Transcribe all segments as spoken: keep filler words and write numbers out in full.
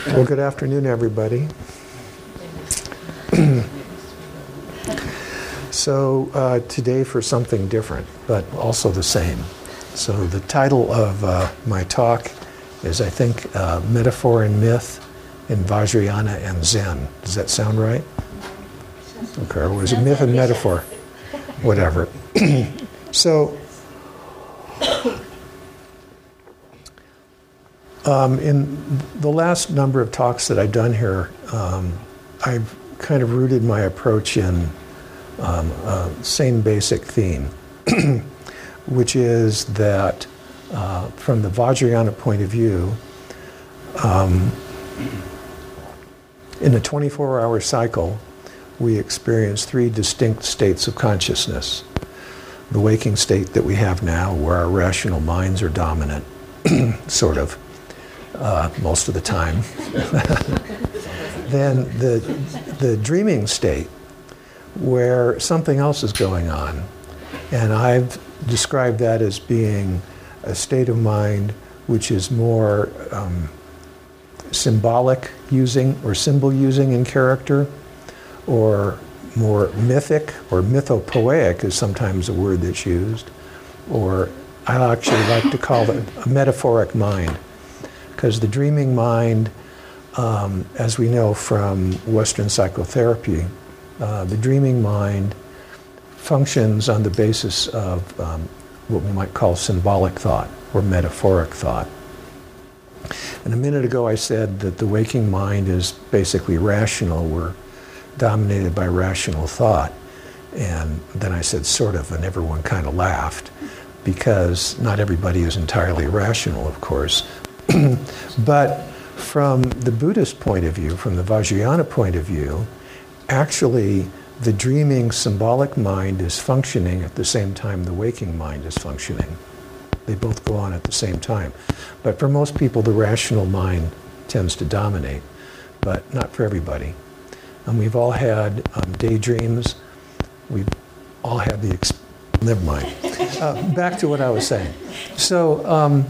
Well, good afternoon, everybody. So uh, today for something different, but also the same. So the title of uh, my talk is, I think, uh, Metaphor and Myth in Vajrayana and Zen. Does that sound right? Okay, or was it Myth and Metaphor? Whatever. So, um, in the last number of talks that I've done here, um, I've kind of rooted my approach in um, uh, same basic theme, which is that uh, from the Vajrayana point of view, um, in a twenty-four hour cycle, we experience three distinct states of consciousness. The waking state that we have now, where our rational minds are dominant, sort of, uh, most of the time. Then the, the dreaming state, where something else is going on. And I've described that as being a state of mind which is more um, symbolic using or symbol using in character, or more mythic or mythopoeic is sometimes a word that's used, or I actually like to call it a metaphoric mind, because the dreaming mind, um, as we know from Western psychotherapy, uh, the dreaming mind functions on the basis of um, what we might call symbolic thought or metaphoric thought. And a minute ago I said that the waking mind is basically rational. We're dominated by rational thought. And then I said sort of, and everyone kind of laughed, because not everybody is entirely rational, of course. But from the Buddhist point of view, from the Vajrayana point of view, actually the dreaming symbolic mind is functioning at the same time the waking mind is functioning. They both go on at the same time. But for most people, the rational mind tends to dominate, but not for everybody. And we've all had um, daydreams. We've all had the, ex- never mind. Uh, back to what I was saying. So, um,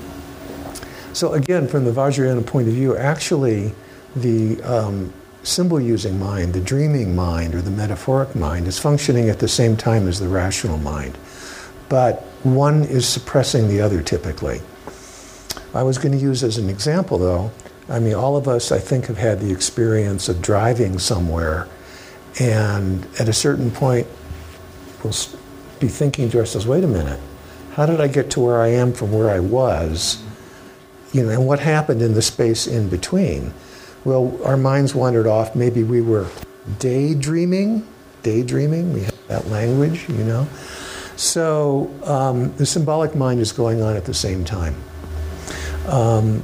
so again, from the Vajrayana point of view, actually the um, symbol-using mind, the dreaming mind, or the metaphoric mind is functioning at the same time as the rational mind. But one is suppressing the other typically. I was going to use as an example, though, I mean, all of us, I think, have had the experience of driving somewhere, and at a certain point, we'll be thinking to ourselves, wait a minute, how did I get to where I am from where I was? You know, and what happened in the space in between? Well, our minds wandered off. Maybe we were daydreaming, daydreaming, we have that language, you know. So um, the symbolic mind is going on at the same time. Um,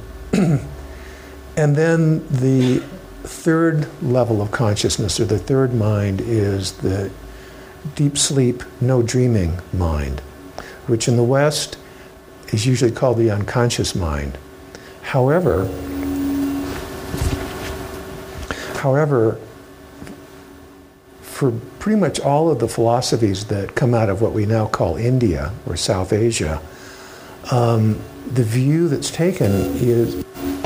And then the third level of consciousness, or the third mind, is the deep sleep, no dreaming mind, which in the West is usually called the unconscious mind. However, however, for pretty much all of the philosophies that come out of what we now call India or South Asia, um, the view that's taken is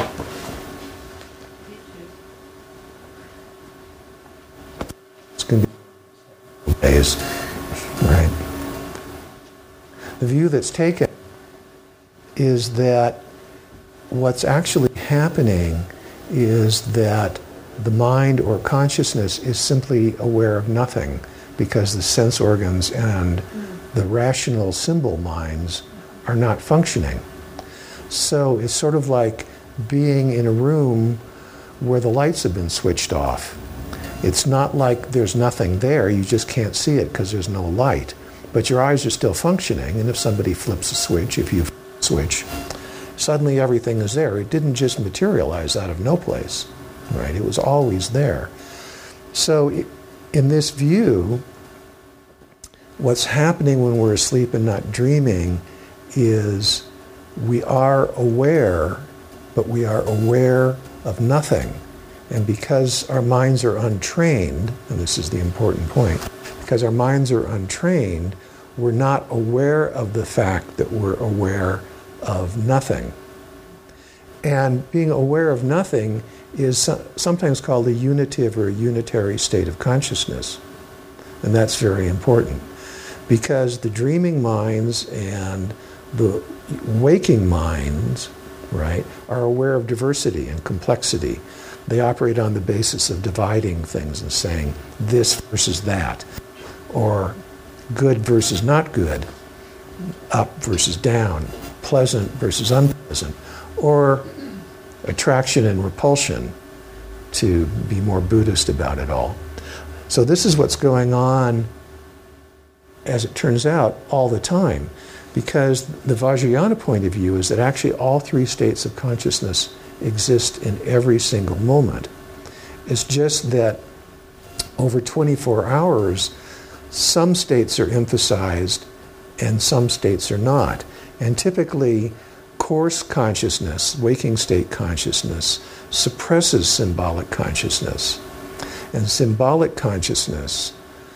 days, right? The view that's taken is that what's actually happening is that the mind or consciousness is simply aware of nothing, because the sense organs and the rational symbol minds are not functioning. So it's sort of like being in a room where the lights have been switched off. It's not like there's nothing there, you just can't see it because there's no light. But your eyes are still functioning, and if somebody flips a switch, if you switch, suddenly everything is there. It didn't just materialize out of no place, right? It was always there. So in this view, what's happening when we're asleep and not dreaming is we are aware, but we are aware of nothing. And because our minds are untrained, and this is the important point, because our minds are untrained, we're not aware of the fact that we're aware of nothing. And being aware of nothing is sometimes called a unitive or a unitary state of consciousness. And that's very important because the dreaming minds and the waking minds, right, are aware of diversity and complexity. They operate on the basis of dividing things and saying this versus that, or good versus not good, up versus down, pleasant versus unpleasant, or attraction and repulsion, to be more Buddhist about it all. So this is what's going on, as it turns out, all the time, because the Vajrayana point of view is that actually all three states of consciousness exist in every single moment. It's just that over twenty-four hours, some states are emphasized and some states are not. And typically, coarse consciousness, waking state consciousness, suppresses symbolic consciousness. And symbolic consciousness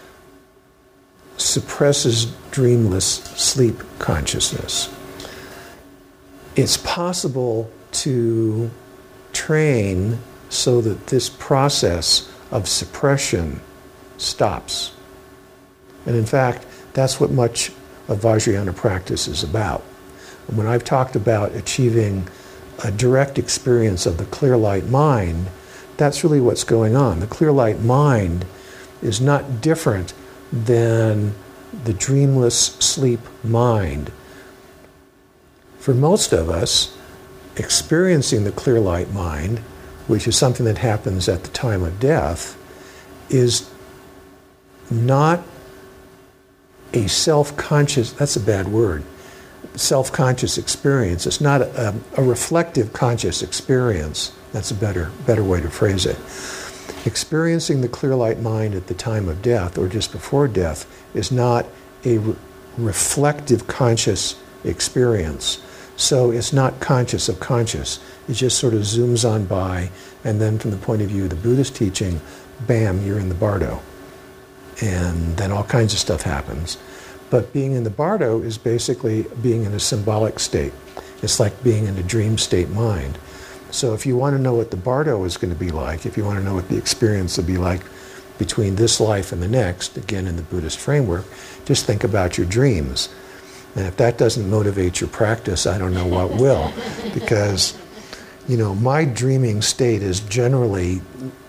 suppresses dreamless sleep consciousness. It's possible to train so that this process of suppression stops. And in fact, that's what much of Vajrayana practice is about. When I've talked about achieving a direct experience of the clear light mind, that's really what's going on. The clear light mind is not different than the dreamless sleep mind. For most of us, experiencing the clear light mind, which is something that happens at the time of death, is not a self-conscious, that's a bad word, self-conscious experience. It's not a, a reflective conscious experience. That's a better, better way to phrase it. Experiencing the clear light mind at the time of death or just before death is not a re- reflective conscious experience. So it's not conscious of conscious. It just sort of zooms on by, and then from the point of view of the Buddhist teaching, bam, you're in the bardo. And then all kinds of stuff happens. But being in the bardo is basically being in a symbolic state. It's like being in a dream state mind. So if you want to know what the bardo is going to be like, if you want to know what the experience will be like between this life and the next, again in the Buddhist framework, just think about your dreams. And if that doesn't motivate your practice, I don't know what will. Because, you know, my dreaming state is generally,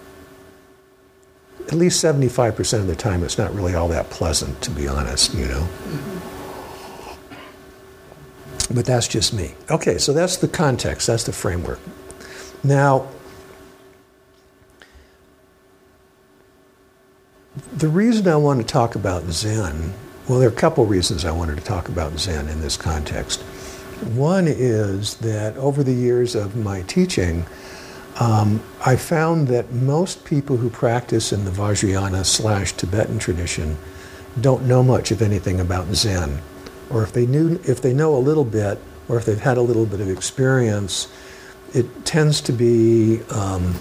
at least seventy-five percent of the time, it's not really all that pleasant, to be honest, you know. But that's just me. Okay, so that's the context, that's the framework. Now, the reason I want to talk about Zen, well, there are a couple reasons I wanted to talk about Zen in this context. One is that over the years of my teaching, um, I found that most people who practice in the Vajrayana slash Tibetan tradition don't know much of anything about Zen. Or if they knew, if they know a little bit, or if they've had a little bit of experience, it tends to be um,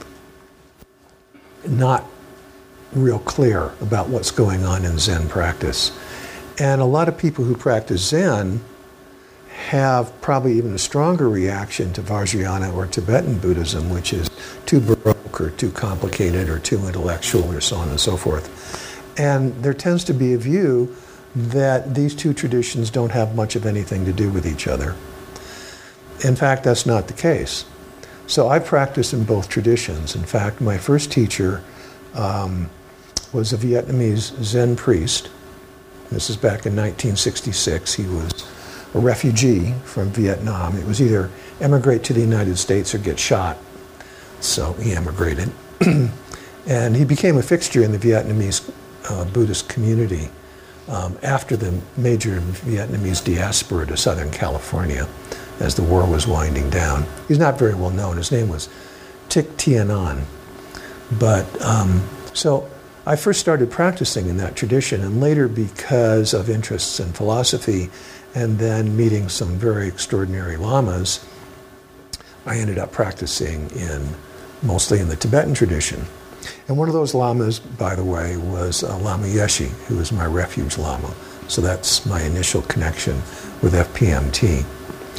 not real clear about what's going on in Zen practice. And a lot of people who practice Zen have probably even a stronger reaction to Vajrayana or Tibetan Buddhism, which is too baroque or too complicated or too intellectual or so on and so forth. And there tends to be a view that these two traditions don't have much of anything to do with each other. In fact, that's not the case. So I practiced in both traditions. In fact, my first teacher um, was a Vietnamese Zen priest. This is back in nineteen sixty-six. He was a refugee from Vietnam. It was either emigrate to the United States or get shot. So he emigrated. And he became a fixture in the Vietnamese uh, Buddhist community um, after the major Vietnamese diaspora to Southern California as the war was winding down. He's not very well known. His name was Thich Thien An. But, um, so I first started practicing in that tradition, and later because of interests in philosophy and then meeting some very extraordinary lamas, I ended up practicing in, mostly in the Tibetan tradition. And one of those lamas, by the way, was uh, Lama Yeshe, who was my refuge lama. So that's my initial connection with F P M T.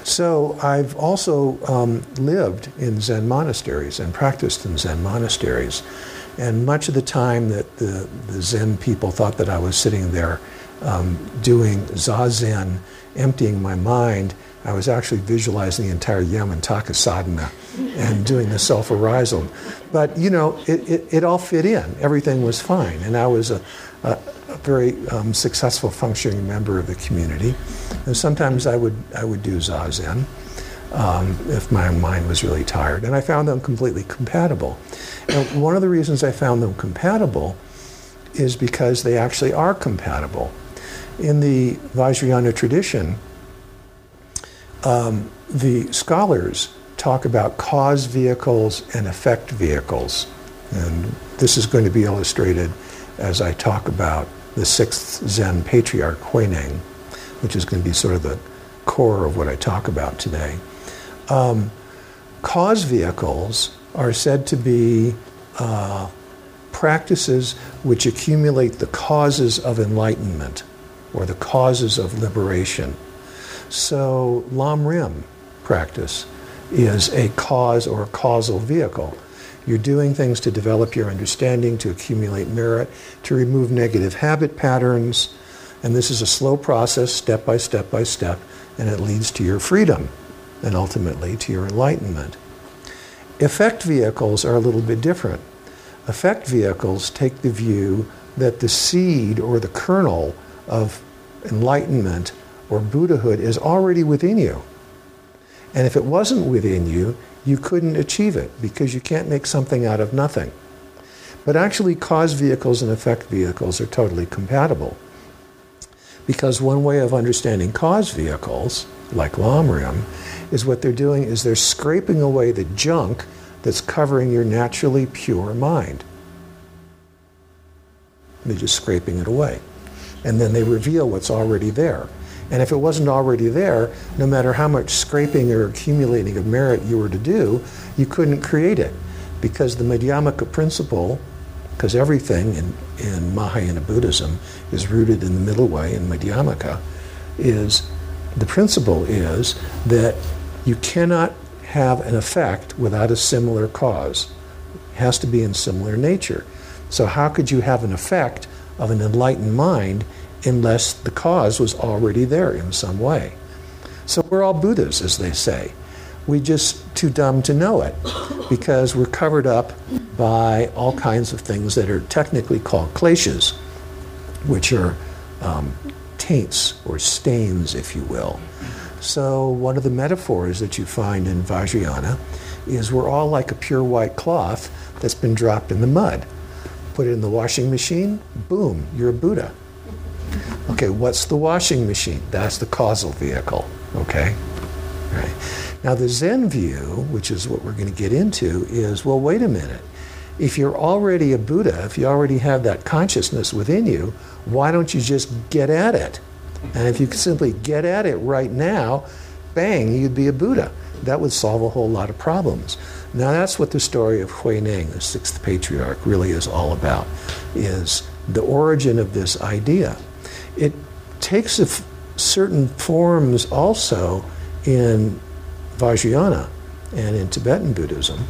So I've also um, lived in Zen monasteries and practiced in Zen monasteries. And much of the time that the, the Zen people thought that I was sitting there um, doing Zazen, emptying my mind, I was actually visualizing the entire Yamantaka sadhana and doing the self-arisal. But, you know, it, it, it all fit in. Everything was fine. And I was a, a, a very um, successful functioning member of the community. And sometimes I would, I would do Zazen um, if my mind was really tired. And I found them completely compatible. And one of the reasons I found them compatible is because they actually are compatible. In the Vajrayana tradition, Um, the scholars talk about cause vehicles and effect vehicles. And this is going to be illustrated as I talk about the sixth Zen patriarch, Huineng, which is going to be sort of the core of what I talk about today. Um, cause vehicles are said to be uh, practices which accumulate the causes of enlightenment or the causes of liberation. So Lam Rim practice is a cause or causal vehicle. You're doing things to develop your understanding, to accumulate merit, to remove negative habit patterns, and this is a slow process, step by step by step, and it leads to your freedom and ultimately to your enlightenment. Effect vehicles are a little bit different. Effect vehicles take the view that the seed or the kernel of enlightenment or Buddhahood is already within you. And if it wasn't within you, you couldn't achieve it because you can't make something out of nothing. But actually, cause vehicles and effect vehicles are totally compatible. Because one way of understanding cause vehicles, like Lam Rim, is what they're doing is they're scraping away the junk that's covering your naturally pure mind. They're just scraping it away. And then they reveal what's already there. And if it wasn't already there, no matter how much scraping or accumulating of merit you were to do, you couldn't create it. Because the Madhyamaka principle, because everything in, in Mahayana Buddhism is rooted in the middle way, in Madhyamaka, is the principle is that you cannot have an effect without a similar cause. It has to be in similar nature. So how could you have an effect of an enlightened mind unless the cause was already there in some way? So we're all Buddhas, as they say. We're just too dumb to know it because we're covered up by all kinds of things that are technically called kleshas, which are um, taints or stains, if you will. So one of the metaphors that you find in Vajrayana is we're all like a pure white cloth that's been dropped in the mud. Put it in the washing machine, boom, you're a Buddha. Okay, what's the washing machine? That's the causal vehicle, okay? Right. Now the Zen view, which is what we're going to get into, is, well, wait a minute. If you're already a Buddha, if you already have that consciousness within you, why don't you just get at it? And if you could simply get at it right now, bang, you'd be a Buddha. That would solve a whole lot of problems. Now that's what the story of Huineng, the sixth patriarch, really is all about, is the origin of this idea. It takes a f- certain forms also in Vajrayana and in Tibetan Buddhism.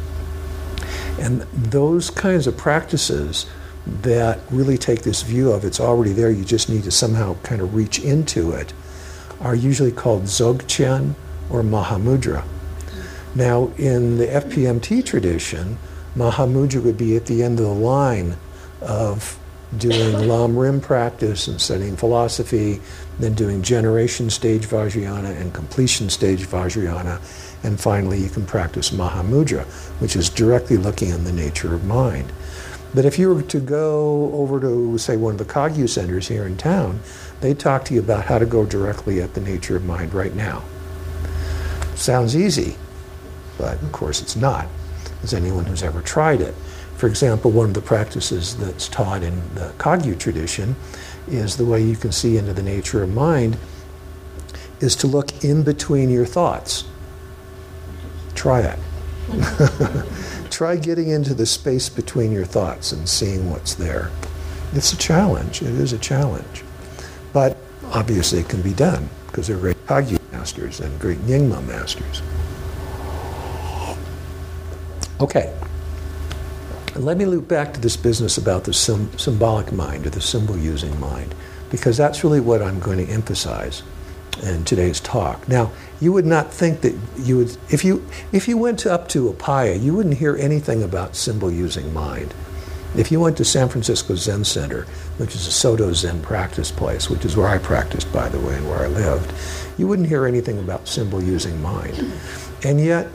And those kinds of practices that really take this view of it's already there, you just need to somehow kind of reach into it, are usually called Dzogchen or Mahamudra. Now, in the F P M T tradition, Mahamudra would be at the end of the line of doing Lam Rim practice and studying philosophy, then doing generation stage Vajrayana and completion stage Vajrayana, and finally you can practice Mahamudra, which is directly looking in the nature of mind. But if you were to go over to, say, one of the Kagyu centers here in town, they talk to you about how to go directly at the nature of mind right now. Sounds easy, but of course it's not, as anyone who's ever tried it. For example, one of the practices that's taught in the Kagyu tradition is the way you can see into the nature of mind is to look in between your thoughts. Try it. Try getting into the space between your thoughts and seeing what's there. It's a challenge. It is a challenge. But obviously it can be done because they're great Kagyu masters and great Nyingma masters. Okay. Let me loop back to this business about the sim- symbolic mind or the symbol-using mind, because that's really what I'm going to emphasize in today's talk. Now, you would not think that you would, if you if you went to, up to Upaya, you wouldn't hear anything about symbol-using mind. If you went to San Francisco Zen Center, which is a Soto Zen practice place, which is where I practiced, by the way, and where I lived, you wouldn't hear anything about symbol-using mind. And yet,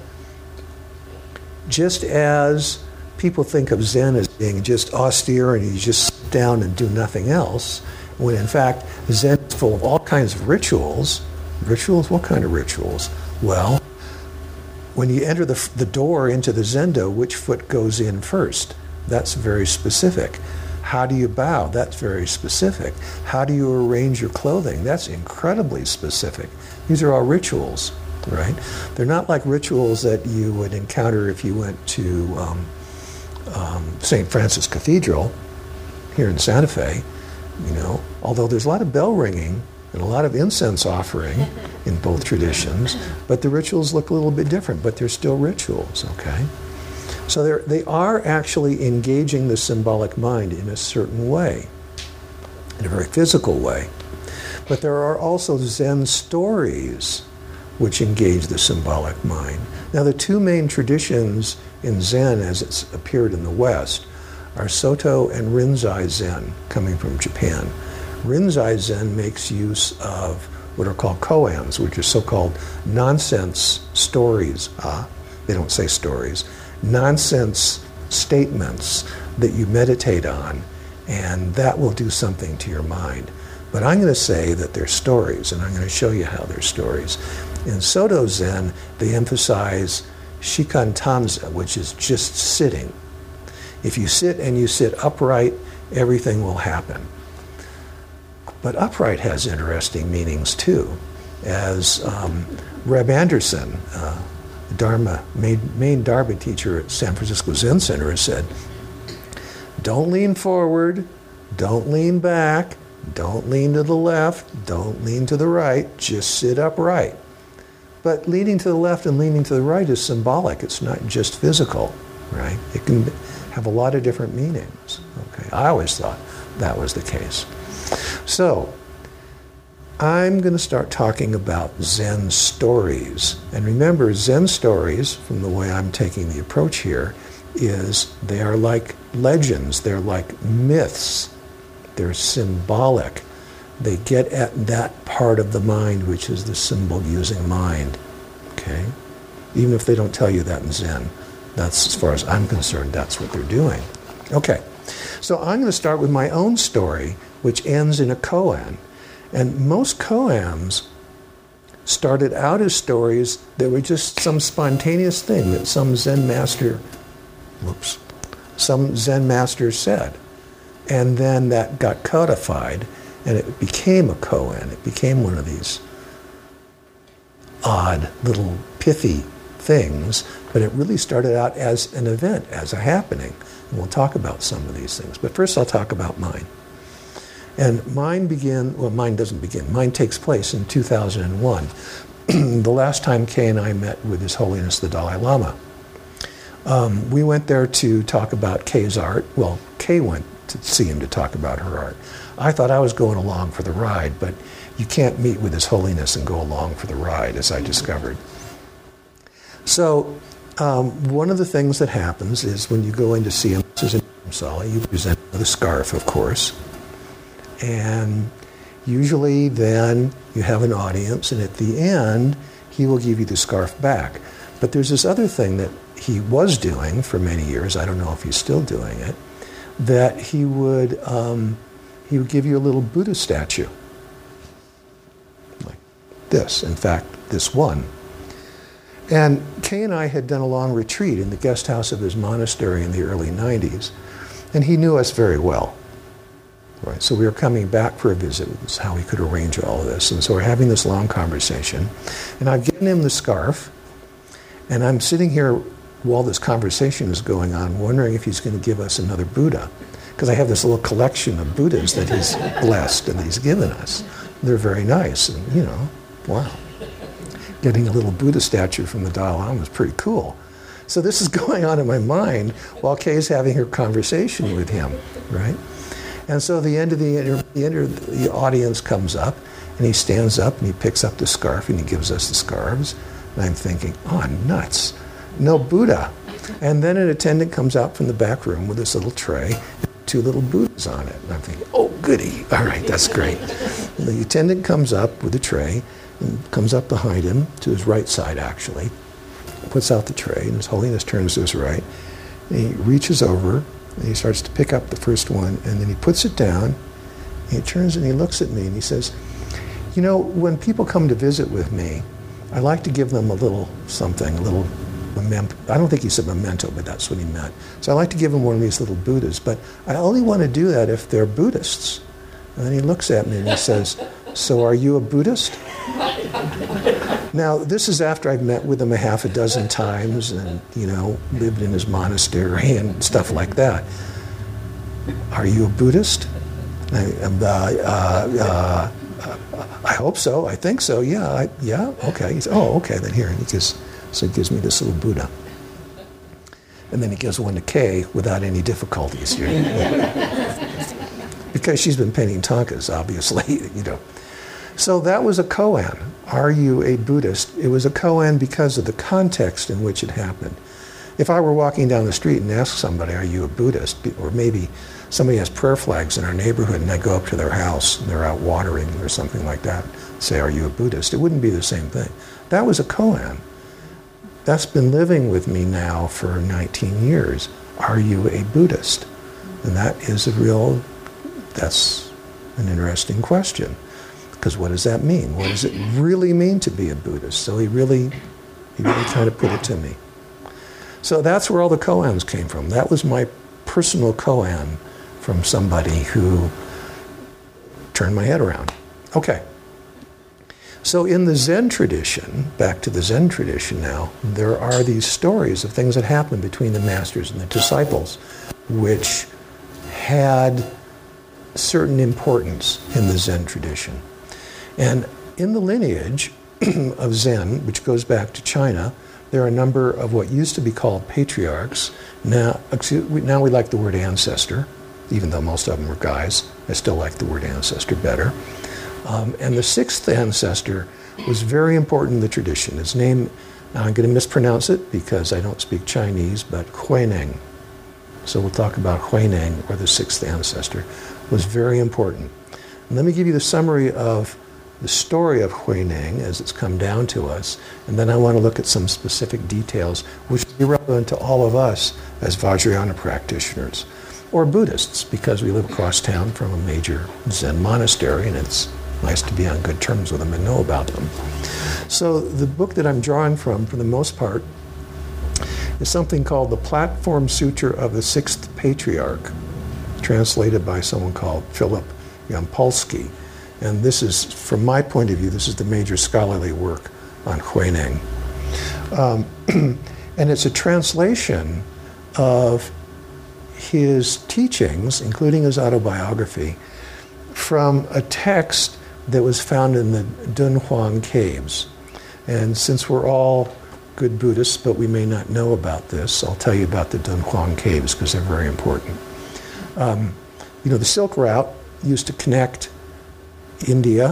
just as people think of Zen as being just austere and you just sit down and do nothing else, when in fact Zen is full of all kinds of rituals. Rituals? What kind of rituals? Well, when you enter the, the door into the Zendo, which foot goes in first? That's very specific. How do you bow? That's very specific. How do you arrange your clothing? That's incredibly specific. These are all rituals, right? They're not like rituals that you would encounter if you went to um, um, Saint Francis Cathedral here in Santa Fe, you know, although there's a lot of bell ringing and a lot of incense offering in both traditions, but the rituals look a little bit different, but they're still rituals, okay? So they're, they are actually engaging the symbolic mind in a certain way, in a very physical way. But there are also Zen stories which engage the symbolic mind. Now, the two main traditions in Zen as it's appeared in the West are Soto and Rinzai Zen, coming from Japan. Rinzai Zen makes use of what are called koans, which are so-called nonsense stories. Ah, they don't say stories. Nonsense statements that you meditate on, and that will do something to your mind. But I'm going to say that they're stories, and I'm going to show you how they're stories. In Soto Zen, they emphasize Shikan Tanza, which is just sitting. If you sit and you sit upright, everything will happen. But upright has interesting meanings too. As um, Reb Anderson, uh, Dharma, main, main Dharma teacher at San Francisco Zen Center, has said, don't lean forward, don't lean back, don't lean to the left, don't lean to the right, just sit upright. But leaning to the left and leaning to the right is symbolic. It's not just physical, right? It can have a lot of different meanings. Okay, I always thought that was the case. So, I'm going to start talking about Zen stories. And remember, Zen stories, from the way I'm taking the approach here, is they are like legends, they're like myths, they're symbolic. They get at that part of the mind, which is the symbol-using mind, okay? Even if they don't tell you that in Zen, that's, as far as I'm concerned, that's what they're doing. Okay, so I'm going to start with my own story, which ends in a koan. And most koans started out as stories that were just some spontaneous thing that some Zen master, whoops, some Zen master said. And then that got codified, and it became a koan. It became one of these odd, little pithy things, but it really started out as an event, as a happening. And we'll talk about some of these things. But first I'll talk about mine. And mine begin, well, mine doesn't begin. Mine takes place in two thousand one, the last time Kay and I met with His Holiness the Dalai Lama. Um, we went there to talk about Kay's art. Well, Kay went to see him to talk about her art. I thought I was going along for the ride, but you can't meet with His Holiness and go along for the ride, as I discovered. So um, one of the things that happens is when you go in to see him, this is in Dharamsala, you present with a scarf, of course. And usually then you have an audience, and at the end, he will give you the scarf back. But there's this other thing that he was doing for many years, I don't know if he's still doing it, that he would, um, he would give you a little Buddha statue. Like this, in fact, this one. And Kay and I had done a long retreat in the guest house of his monastery in the early nineties, and he knew us very well. Right, so we were coming back for a visit. This is how we could arrange all of this. And so we're having this long conversation. And I've given him the scarf. And I'm sitting here while this conversation is going on, wondering if he's going to give us another Buddha. Because I have this little collection of Buddhas that he's blessed and he's given us. They're very nice. And, you know, wow. Getting a little Buddha statue from the Dalai Lama was pretty cool. So this is going on in my mind while Kay's having her conversation with him, right? And so the end of the, inter- the, inter- the audience comes up, and he stands up, and he picks up the scarf, and he gives us the scarves. And I'm thinking, oh, nuts. No Buddha. And then an attendant comes out from the back room with this little tray, two little Buddhas on it. And I'm thinking, oh, goody. All right, that's great. And the attendant comes up with the tray, and comes up behind him, to his right side, actually, puts out the tray, and His Holiness turns to his right, and he reaches over, and he starts to pick up the first one, and then he puts it down, and he turns and he looks at me, and he says, you know, when people come to visit with me, I like to give them a little something, a little memento. I don't think he said memento, but that's what he meant. So I like to give them one of these little Buddhas, but I only want to do that if they're Buddhists. And then he looks at me and he says, so are you a Buddhist? Now, this is after I've met with him a half a dozen times and, you know, lived in his monastery and stuff like that. Are you a Buddhist? I, uh, uh, uh, I hope so. I think so. Yeah. I, yeah. Okay. He said, oh, okay. Then here. And he gives, so he gives me this little Buddha. And then he gives one to Kay without any difficulties. Because she's been painting tankas, obviously, you know. So that was a koan. Are you a Buddhist? It was a koan because of the context in which it happened. If I were walking down the street and asked somebody, are you a Buddhist? Or maybe somebody has prayer flags in our neighborhood and I go up to their house and they're out watering or something like that, say, are you a Buddhist? It wouldn't be the same thing. That was a koan. That's been living with me now for nineteen years. Are you a Buddhist? And that is a real, that's an interesting question. Because what does that mean? What does it really mean to be a Buddhist? So he really, he really kind of put it to me. So that's where all the koans came from. That was my personal koan from somebody who turned my head around. Okay. So in the Zen tradition, back to the Zen tradition now, there are these stories of things that happened between the masters and the disciples, which had certain importance in the Zen tradition. And in the lineage of Zen, which goes back to China, there are a number of what used to be called patriarchs. Now, now we like the word ancestor, even though most of them were guys. I still like the word ancestor better. Um, and the sixth ancestor was very important in the tradition. His name, now I'm going to mispronounce it because I don't speak Chinese, but Huineng. So we'll talk about Huineng, or the sixth ancestor, was very important. And let me give you the summary of the story of Huineng as it's come down to us, and then I want to look at some specific details which are relevant to all of us as Vajrayana practitioners, or Buddhists, because we live across town from a major Zen monastery, and it's nice to be on good terms with them and know about them. So the book that I'm drawing from, for the most part, is something called the Platform Sutra of the Sixth Patriarch, translated by someone called Philip Yampolsky. And this is, from my point of view, this is the major scholarly work on Huineng. Um, and it's a translation of his teachings, including his autobiography, from a text that was found in the Dunhuang Caves. And since we're all good Buddhists, but we may not know about this, I'll tell you about the Dunhuang Caves because they're very important. Um, you know, the Silk Route used to connect India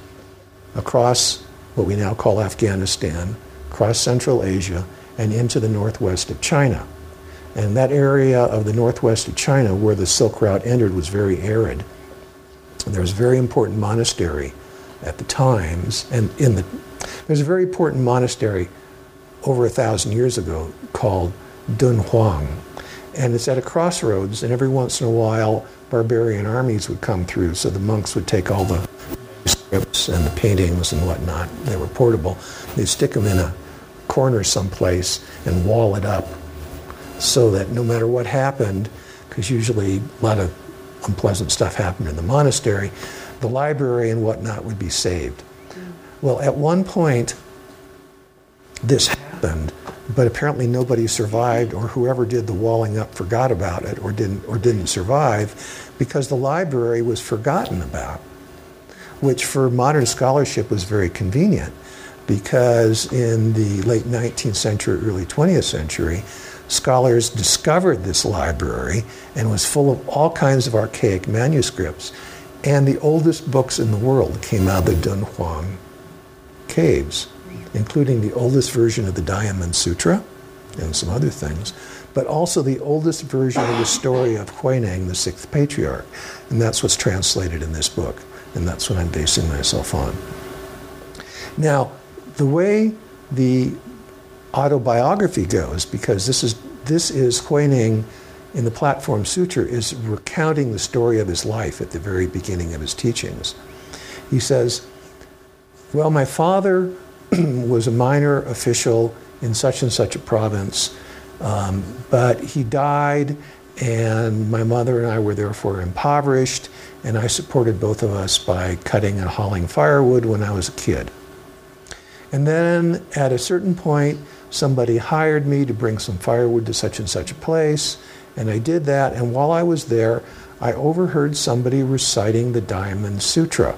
across what we now call Afghanistan, across Central Asia, and into the northwest of China. And that area of the northwest of China where the Silk Route entered was very arid. And there was a very important monastery at the times, and in the there's a very important monastery over a thousand years ago called Dunhuang. And it's at a crossroads, and every once in a while barbarian armies would come through, so the monks would take all the scripts and the paintings and whatnot. They were portable. They'd stick them in a corner someplace and wall it up so that no matter what happened, because usually a lot of unpleasant stuff happened in the monastery, the library and whatnot would be saved. Well, at one point, this happened, but apparently nobody survived, or whoever did the walling up forgot about it, or didn't or didn't survive, because the library was forgotten about. which for modern scholarship was very convenient, because in the late nineteenth century, early twentieth century, scholars discovered this library and was full of all kinds of archaic manuscripts. And the oldest books in the world came out of the Dunhuang caves, including the oldest version of the Diamond Sutra and some other things, but also the oldest version of the story of Huineng, the sixth patriarch. And that's what's translated in this book, and that's what I'm basing myself on. Now, the way the autobiography goes, because this is this is Huineng in the Platform Sutra, is recounting the story of his life at the very beginning of his teachings. He says, well, my father was a minor official in such and such a province, um, but he died, and my mother and I were therefore impoverished, and I supported both of us by cutting and hauling firewood when I was a kid. And then at a certain point, somebody hired me to bring some firewood to such and such a place, and I did that, and while I was there, I overheard somebody reciting the Diamond Sutra.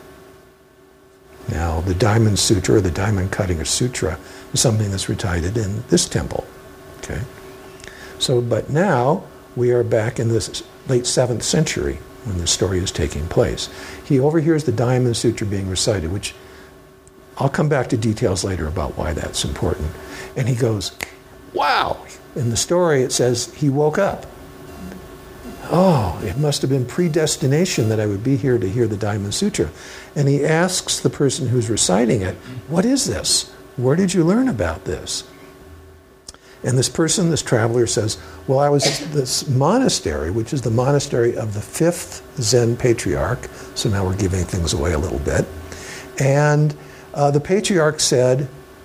Now, the Diamond Sutra, or the Diamond Cutting Sutra, is something that's recited in this temple. Okay? So, but now, we are back in this late seventh century when the story is taking place. He overhears the Diamond Sutra being recited, which I'll come back to details later about why that's important. And he goes, wow! In the story it says he woke up. Oh, it must have been predestination that I would be here to hear the Diamond Sutra. And he asks the person who's reciting it, what is this? Where did you learn about this? And this person, this traveler, says, well, I was at this monastery, which is the monastery of the fifth Zen patriarch. So now we're giving things away a little bit. And Uh, the patriarch said,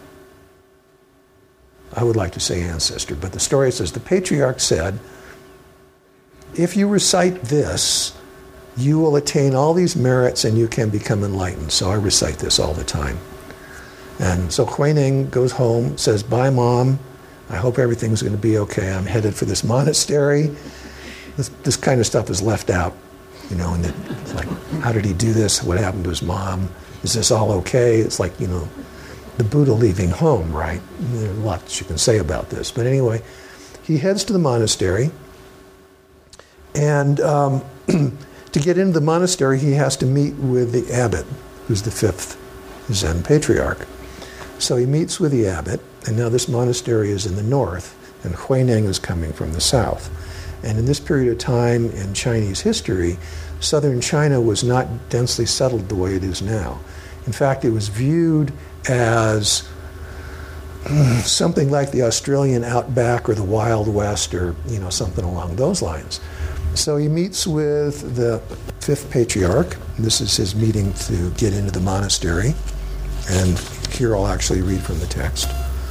I would like to say ancestor, but the story says the patriarch said, if you recite this, you will attain all these merits and you can become enlightened. So I recite this all the time. And so Huineng goes home, says, bye, Mom. I hope everything's going to be okay. I'm headed for this monastery. This, this kind of stuff is left out, you know, and it, it's like, how did he do this? What happened to his mom? Is this all okay? It's like, you know, the Buddha leaving home, right? There are lots you can say about this. But anyway, he heads to the monastery. And um, to get into the monastery, he has to meet with the abbot, who's the fifth Zen patriarch. So he meets with the abbot. And now this monastery is in the north, and Huineng is coming from the south. And in this period of time in Chinese history, southern China was not densely settled the way it is now. In fact, it was viewed as something like the Australian outback or the Wild West, or you know, something along those lines. So he meets with the fifth patriarch. This is his meeting to get into the monastery. And here I'll actually read from the text.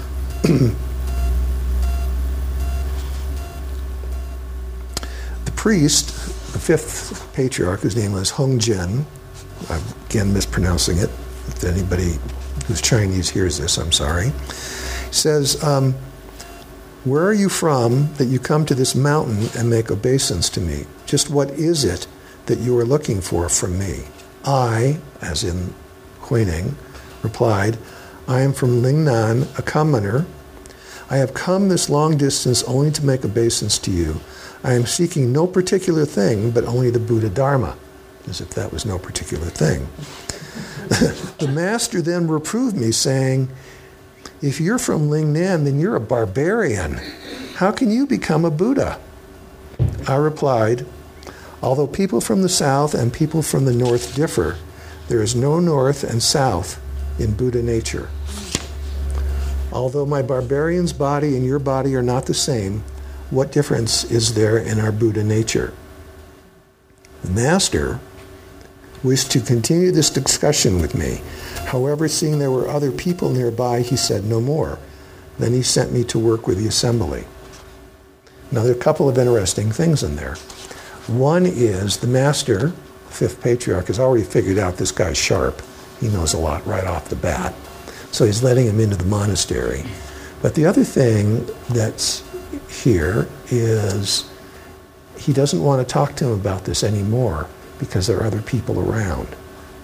The priest, the fifth patriarch, whose name was Hong Zhen, I'm again mispronouncing it. If anybody who's Chinese hears this, I'm sorry. Says, um, where are you from that you come to this mountain and make obeisance to me? Just what is it that you are looking for from me? I, as in Huineng, replied, I am from Lingnan, a commoner. I have come this long distance only to make obeisance to you. I am seeking no particular thing, but only the Buddha Dharma, as if that was no particular thing. The master then reproved me, saying, if you're from Lingnan, then you're a barbarian. How can you become a Buddha? I replied, although people from the south and people from the north differ, there is no north and south in Buddha nature. Although my barbarian's body and your body are not the same, what difference is there in our Buddha nature? The master wished to continue this discussion with me. However, seeing there were other people nearby, he said no more. Then he sent me to work with the assembly. Now, there are a couple of interesting things in there. One is the master, fifth patriarch, has already figured out this guy's sharp. He knows a lot right off the bat. So he's letting him into the monastery. But the other thing that's here is he doesn't want to talk to him about this anymore because there are other people around.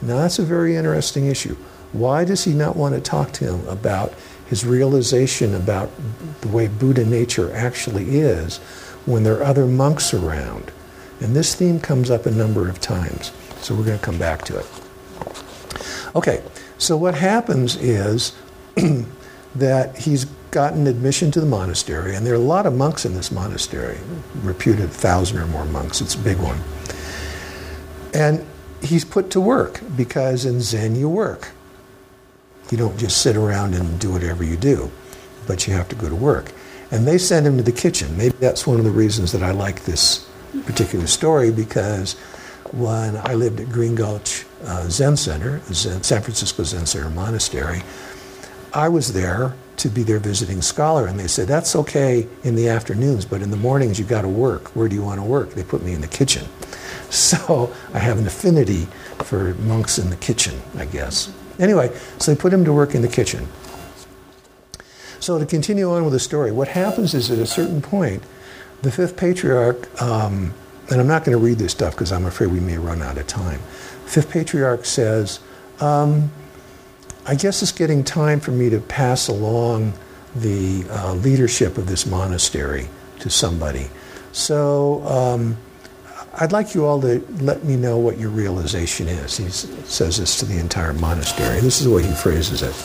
Now that's a very interesting issue. Why does he not want to talk to him about his realization about the way Buddha nature actually is when there are other monks around? And this theme comes up a number of times, so we're going to come back to it. Okay, so what happens is that he's gotten admission to the monastery, and there are a lot of monks in this monastery, reputed thousand or more monks. It's a big one. And he's put to work, because in Zen you work. You don't just sit around and do whatever you do, but you have to go to work. And they send him to the kitchen. Maybe that's one of the reasons that I like this particular story, because when I lived at Green Gulch uh, Zen Center, Zen, San Francisco Zen Center Monastery, I was there to be their visiting scholar, and they said, that's okay in the afternoons, but in the mornings you got to work. Where do you want to work? They put me in the kitchen. So I have an affinity for monks in the kitchen, I guess. Anyway, so they put him to work in the kitchen. So to continue on with the story, what happens is at a certain point, the fifth patriarch, um, and I'm not going to read this stuff because I'm afraid we may run out of time. Fifth patriarch says, um, I guess it's getting time for me to pass along the uh, leadership of this monastery to somebody. So um, I'd like you all to let me know what your realization is. He says this to the entire monastery. This is the way he phrases it.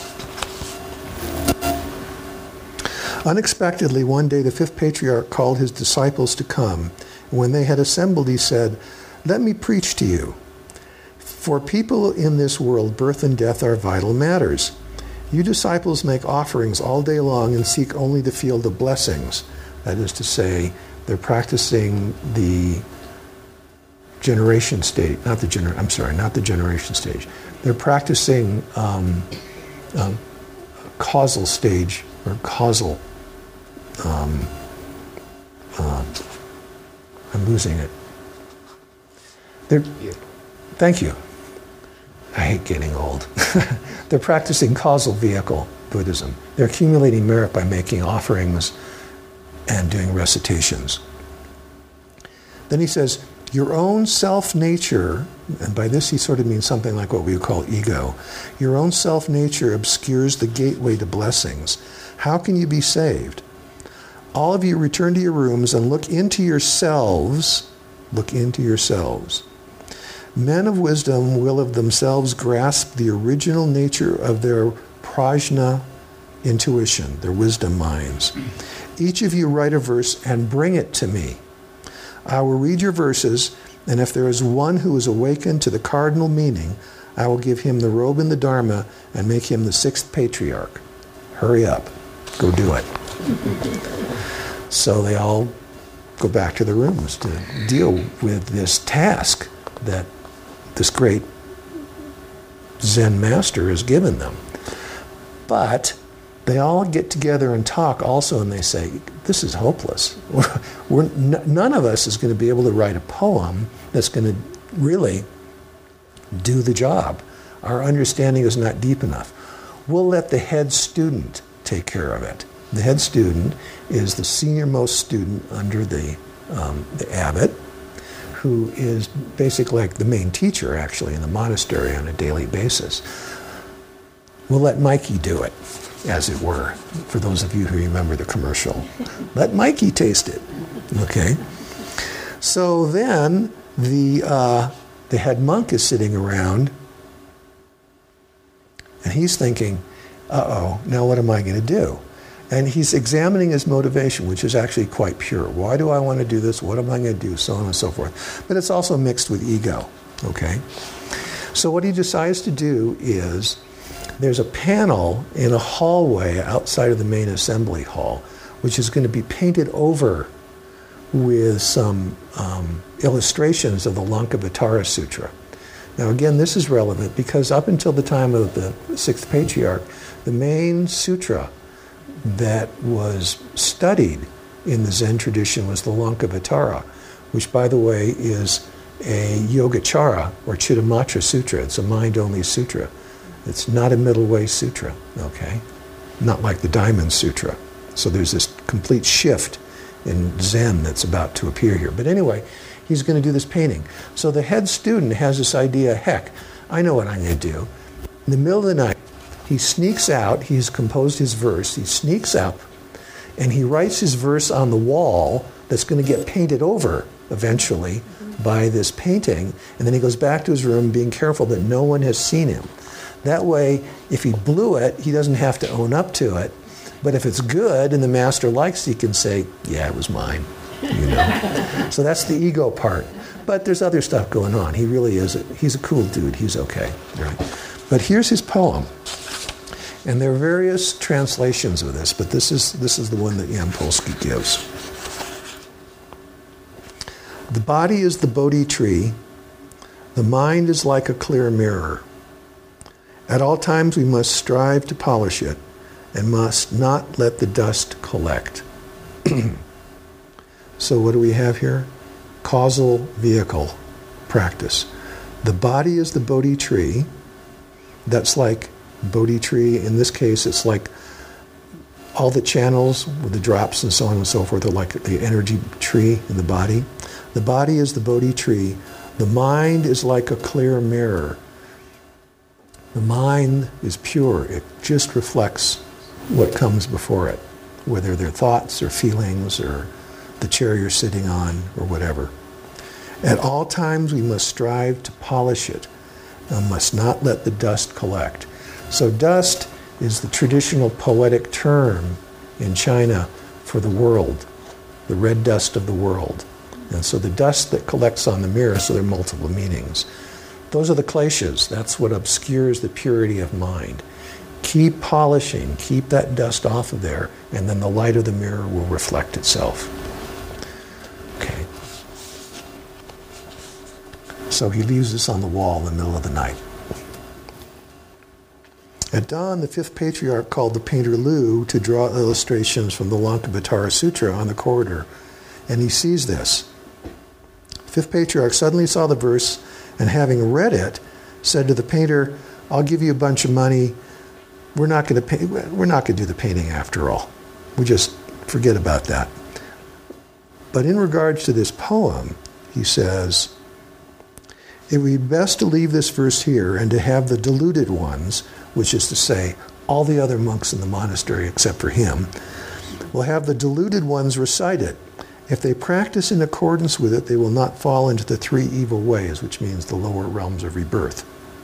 Unexpectedly, one day the fifth patriarch called his disciples to come. When they had assembled, he said, let me preach to you. For people in this world, birth and death are vital matters. You disciples make offerings all day long and seek only to feel the blessings. That is to say, they're practicing the generation stage, not the gener. I'm sorry, not the generation stage. They're practicing um, um, causal stage or causal. Um, uh, I'm losing it. They're, thank you. I hate getting old. They're practicing causal vehicle Buddhism. They're accumulating merit by making offerings and doing recitations. Then he says, your own self-nature, and by this he sort of means something like what we would call ego, your own self-nature obscures the gateway to blessings. How can you be saved? All of you return to your rooms and look into yourselves, look into yourselves. Men of wisdom will of themselves grasp the original nature of their prajna intuition, their wisdom minds. Each of you write a verse and bring it to me. I will read your verses, and if there is one who is awakened to the cardinal meaning, I will give him the robe and the dharma and make him the sixth patriarch. Hurry up. Go do it. So they all go back to their rooms to deal with this task that this great Zen master has given them. But they all get together and talk also, and they say, this is hopeless. We're, we're, n- none of us is going to be able to write a poem that's going to really do the job. Our understanding is not deep enough. We'll let the head student take care of it. The head student is the senior-most student under the, um, the abbot, who is basically like the main teacher, actually, in the monastery on a daily basis. We'll let Mikey do it, as it were, for those of you who remember the commercial. Let Mikey taste it, okay? So then the, uh, the head monk is sitting around, and he's thinking, uh-oh, now what am I going to do? And he's examining his motivation, which is actually quite pure. Why do I want to do this? What am I going to do? So on and so forth. But it's also mixed with ego, okay? So what he decides to do is, there's a panel in a hallway outside of the main assembly hall, which is going to be painted over with some um, illustrations of the Lankavatara Sutra. Now again, this is relevant because up until the time of the sixth patriarch, the main sutra that was studied in the Zen tradition was the Lankavatara, which, by the way, is a Yogacara or Chittamatra Sutra. It's a mind-only sutra. It's not a middle way sutra, okay? Not like the Diamond Sutra. So there's this complete shift in Zen that's about to appear here. But anyway, he's going to do this painting. So the head student has this idea, heck, I know what I'm going to do. In the middle of the night, he sneaks out. He's composed his verse. He sneaks up, and he writes his verse on the wall that's going to get painted over eventually by this painting. And then he goes back to his room being careful that no one has seen him. That way, if he blew it, he doesn't have to own up to it. But if it's good and the master likes it, he can say, yeah, it was mine. You know? So that's the ego part. But there's other stuff going on. He really is. A, he's a cool dude. He's okay. Right? But here's his poem. And there are various translations of this, but this is, this is the one that Jan Polsky gives. The body is the Bodhi tree. The mind is like a clear mirror. At all times we must strive to polish it and must not let the dust collect. So what do we have here? Causal vehicle practice. The body is the Bodhi tree. That's like Bodhi tree. In this case, it's like all the channels with the drops and so on and so forth are like the energy tree in the body. The body is the Bodhi tree. The mind is like a clear mirror. The mind is pure. It just reflects what comes before it, whether they're thoughts or feelings or the chair you're sitting on or whatever. At all times we must strive to polish it and must not let the dust collect. So dust is the traditional poetic term in China for the world, the red dust of the world. And so the dust that collects on the mirror, so there are multiple meanings. Those are the kleshas. That's what obscures the purity of mind. Keep polishing, keep that dust off of there, and then the light of the mirror will reflect itself. Okay. So he leaves this on the wall in the middle of the night. At dawn, the fifth patriarch called the painter Lu to draw illustrations from the Lankavatara Sutra on the corridor, and he sees this. The fifth patriarch suddenly saw the verse, and having read it, said to the painter, I'll give you a bunch of money. We're not going to pay, we're not going to do the painting after all. We just forget about that. But in regards to this poem, he says, it would be best to leave this verse here and to have the deluded ones, which is to say, all the other monks in the monastery except for him, will have the deluded ones recite it. If they practice in accordance with it, they will not fall into the three evil ways, which means the lower realms of rebirth.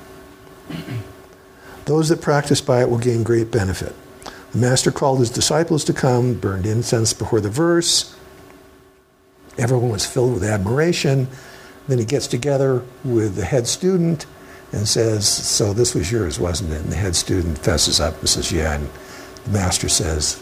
Those that practice by it will gain great benefit. The master called his disciples to come, burned incense before the verse. Everyone was filled with admiration. Then he gets together with the head student and says, so this was yours, wasn't it? And the head student fesses up and says, yeah. And the master says,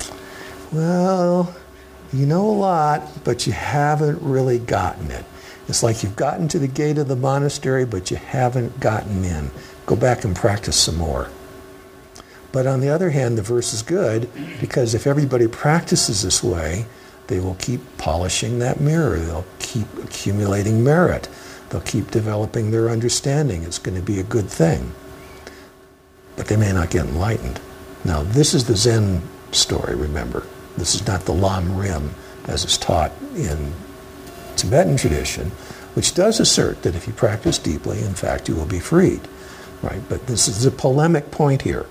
well, you know a lot, but you haven't really gotten it. It's like you've gotten to the gate of the monastery, but you haven't gotten in. Go back and practice some more. But on the other hand, the verse is good because if everybody practices this way, they will keep polishing that mirror. They'll keep accumulating merit. They'll keep developing their understanding. It's going to be a good thing. But they may not get enlightened. Now, this is the Zen story, remember. This is not the Lam Rim as is taught in Tibetan tradition, which does assert that if you practice deeply, in fact, you will be freed. Right? But this is a polemic point here.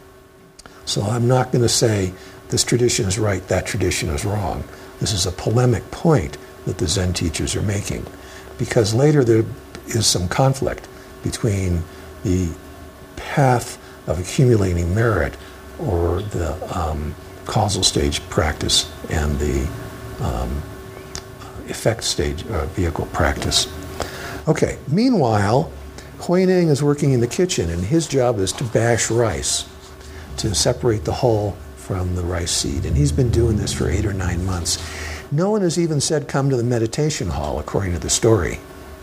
So I'm not going to say this tradition is right, that tradition is wrong. This is a polemic point that the Zen teachers are making. Because later there is some conflict between the path of accumulating merit or the um, causal stage practice and the um, effect stage uh, vehicle practice. Okay, meanwhile, Huineng is working in the kitchen, and his job is to bash rice, to separate the hull from the rice seed. And he's been doing this for eight or nine months. No one has even said, come to the meditation hall, according to the story.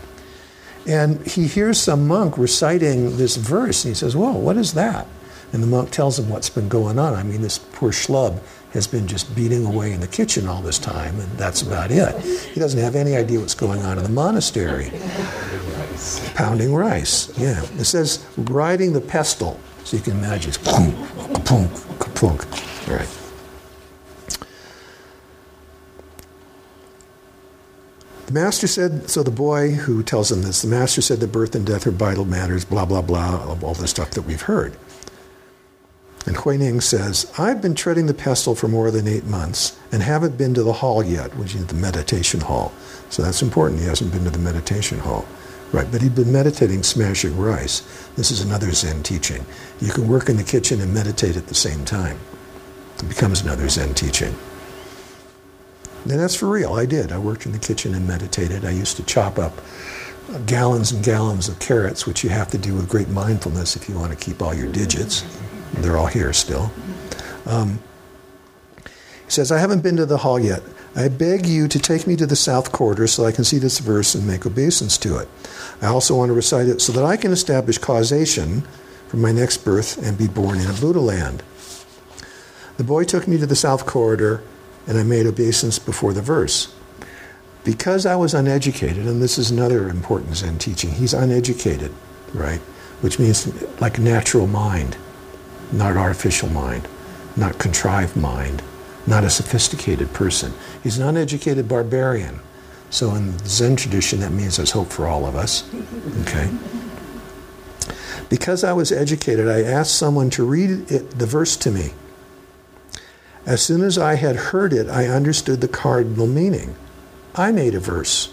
And he hears some monk reciting this verse, and he says, whoa, what is that? And the monk tells him what's been going on. I mean, this poor schlub has been just beating away in the kitchen all this time, and that's about it. He doesn't have any idea what's going on in the monastery. Pounding rice, yeah. It says riding the pestle, so you can imagine it's punk, punk, punk. All right. The master said, so the boy who tells him this, the master said that birth and death are vital matters, blah, blah, blah, all the stuff that we've heard. And Huineng says, I've been treading the pestle for more than eight months and haven't been to the hall yet, which is the meditation hall. So that's important. He hasn't been to the meditation hall. Right, but he'd been meditating smashing rice. This is another Zen teaching. You can work in the kitchen and meditate at the same time. It becomes another Zen teaching. And that's for real. I did. I worked in the kitchen and meditated. I used to chop up gallons and gallons of carrots, which you have to do with great mindfulness if you want to keep all your digits. They're all here still. Um, he says, I haven't been to the hall yet. I beg you to take me to the south quarter so I can see this verse and make obeisance to it. I also want to recite it so that I can establish causation for my next birth and be born in a Buddha land. The boy took me to the south corridor, and I made obeisance before the verse. Because I was uneducated, and this is another important Zen teaching, he's uneducated, right? Which means like natural mind, not artificial mind, not contrived mind, not a sophisticated person. He's an uneducated barbarian. So in the Zen tradition, that means there's hope for all of us, okay? Because I was educated, I asked someone to read it, the verse to me. As soon as I had heard it, I understood the cardinal meaning. I made a verse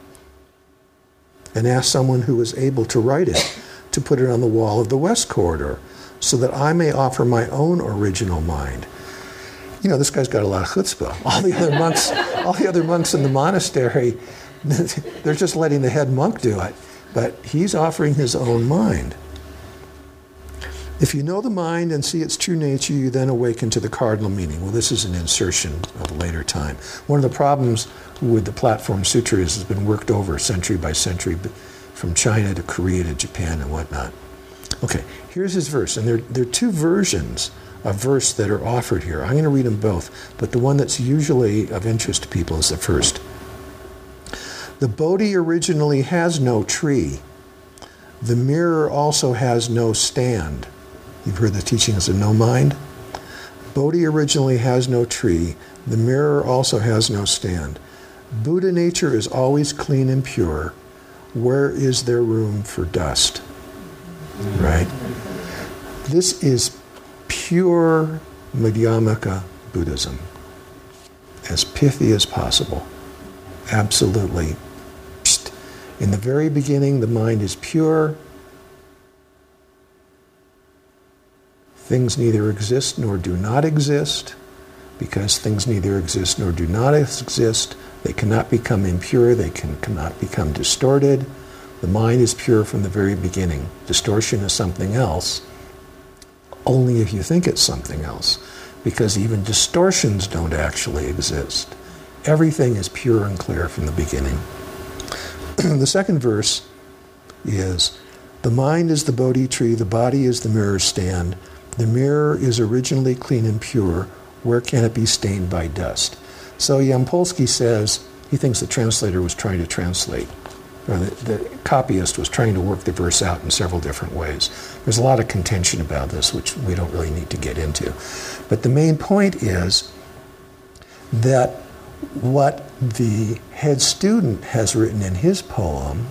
and asked someone who was able to write it to put it on the wall of the west corridor so that I may offer my own original mind. You know, this guy's got a lot of chutzpah. All the other monks, all the other monks in the monastery, they're just letting the head monk do it. But he's offering his own mind. If you know the mind and see its true nature, you then awaken to the cardinal meaning. Well, this is an insertion of a later time. One of the problems with the Platform Sutra is it's been worked over century by century from China to Korea to Japan and whatnot. Okay, here's his verse. And there, there are two versions of verse that are offered here. I'm going to read them both, but the one that's usually of interest to people is the first. The Bodhi originally has no tree. The mirror also has no stand. You've heard the teachings of no mind. Bodhi originally has no tree. The mirror also has no stand. Buddha nature is always clean and pure. Where is there room for dust? Right? This is pure Madhyamaka Buddhism. As pithy as possible. Absolutely. Psst. In the very beginning, the mind is pure. Things neither exist nor do not exist. Because things neither exist nor do not exist, they cannot become impure, they can, cannot become distorted. The mind is pure from the very beginning. Distortion is something else, only if you think it's something else. Because even distortions don't actually exist. Everything is pure and clear from the beginning. The second verse is, the mind is the Bodhi tree, the body is the mirror stand. The mirror is originally clean and pure. Where can it be stained by dust? So Yampolsky says he thinks the translator was trying to translate, or the, the copyist was trying to work the verse out in several different ways. There's a lot of contention about this, which we don't really need to get into. But the main point is that what the head student has written in his poem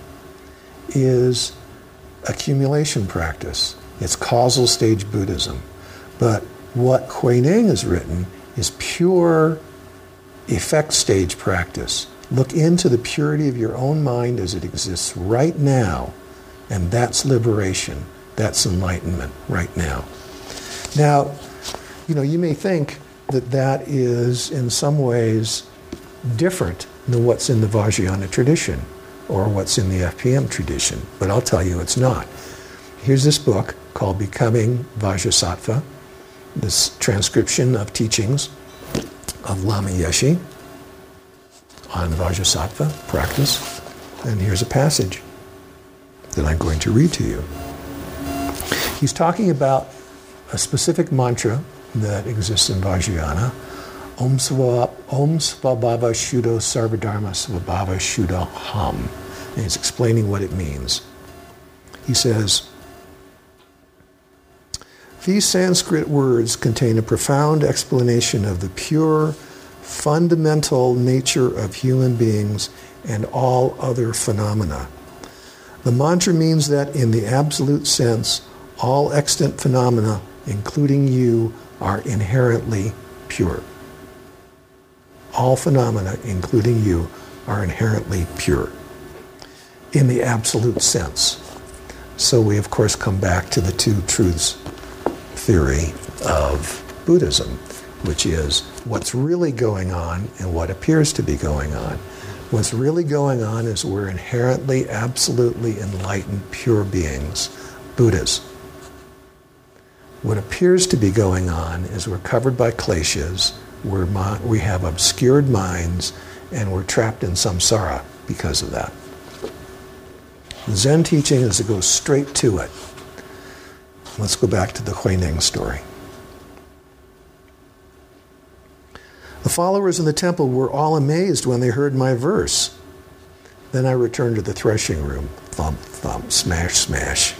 is accumulation practice. It's causal stage Buddhism. But what Huineng has written is pure effect stage practice. Look into the purity of your own mind as it exists right now, and that's liberation. That's enlightenment right now. Now, you know, you may think that that is in some ways different than what's in the Vajrayana tradition or what's in the F P M tradition, but I'll tell you it's not. Here's this book called Becoming Vajrasattva, this transcription of teachings of Lama Yeshe on Vajrasattva practice. And here's a passage that I'm going to read to you. He's talking about a specific mantra that exists in Vajrayana, Om Sva, Om Svabhava Shuddho Sarvadharma Svabhava Shuddho Ham. And he's explaining what it means. He says, these Sanskrit words contain a profound explanation of the pure, fundamental nature of human beings and all other phenomena. The mantra means that in the absolute sense, all extant phenomena, including you, are inherently pure. All phenomena, including you, are inherently pure in the absolute sense. So we, of course, come back to the two truths theory of Buddhism, which is what's really going on and what appears to be going on. What's really going on is we're inherently, absolutely enlightened, pure beings, Buddhas. What appears to be going on is we're covered by kleshas, we're, we have obscured minds, and we're trapped in samsara because of that. The Zen teaching is to go straight to it. Let's go back to the Huineng story. The followers in the temple were all amazed when they heard my verse. Then I returned to the threshing room. Thump, thump, smash, smash.